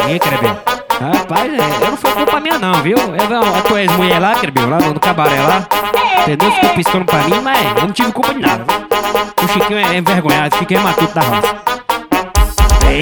Ih, Crebinho. Rapaz, eu não foi culpa minha não, viu? A tua ex-mulher lá, Crebinho, lá no cabaré lá. Entendeu? Ficou piscando pra mim, mas eu não tive culpa de nada, viu? O Chiquinho é envergonhado, Chiquinho é matuto da roça. Ei.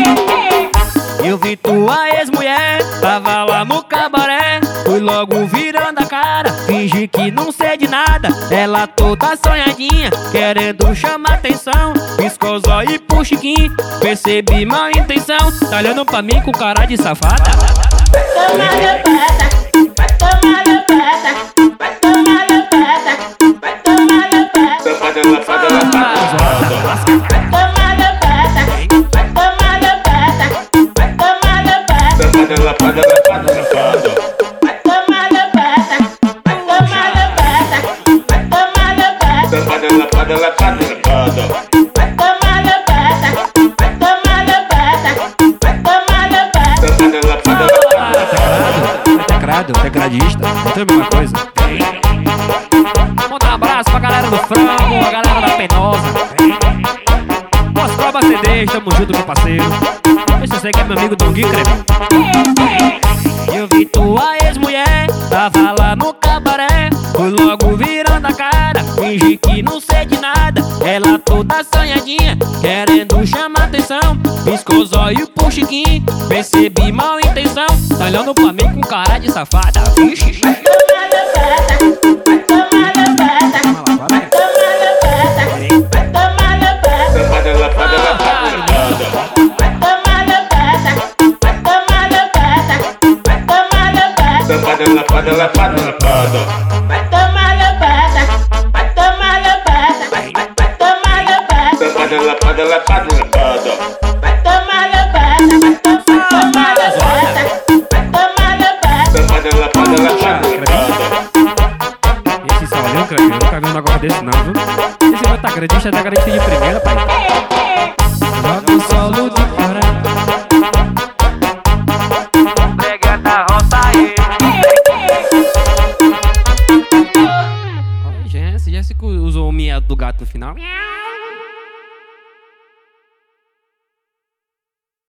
Eu vi tua ex-mulher, tava lá no cabaré. Fui logo virando a cara, fingi que não sei de nada. Ela toda sonhadinha, querendo chamar atenção. Piscou os olhos pro Chiquinho, percebi má intenção. Tá olhando pra mim com cara de safada. Toma lambada, vai tomar lambada, vai tomar lambada, vai tomar lambada. Lapada, lapada, lapada. Vai tomar lambada, vai tomar lambada, vai tomar lambada. Lapada, lapada, lapada, lapada. Vai tomar lambada, vai tomar lambada, vai tomar lambada. Lapada, lapada, lapada, lapada. Vai tomar lambada, vai tomar lambada, vai tomar lambada. Lapada, lapada, lapada. Tecladista, não tem a mesma coisa. Manda um abraço pra galera do Frango, a galera da Penosa. Moscova CD, tamo junto, meu parceiro. Esse você que é meu amigo Dom Gui, Crebinho. Eu vi tua ex-mulher, tava lá no cabaré. Fui logo virando a cara, fingi que não sei de nada. Ela toda sonhadinha, querendo chamar atenção. Piscou os olhos pro Chiquinho, percebi mal intenção. Tá olhando pra mim com cara de safada. Vixe. Vai tomar lambada, vai tomar lambada, vai tomar lambada, vai tomar lambada. Lapada, lapada, lapada, lapada. Vai tomar lambada, vai tomar lambada, vai tomar lambada. Lapada, lapada, lapada, lapada. Vai tomar lambada, vai tomar lambada, vai tomar lambada. Lapada, lapada, lapada, lapada. Vai tomar lambada, vai tomar lambada, vai tomar lambada. Lapada, lapada, lapada, lapada. Esse salão, Crebinho, eu nunca vi um negócio desse não, viu? Esse meu tecladista é tecladista de primeira, pai. Joga o solo de fora. Brega da roça aí. Ó, Jesse usou o miado do gato no final.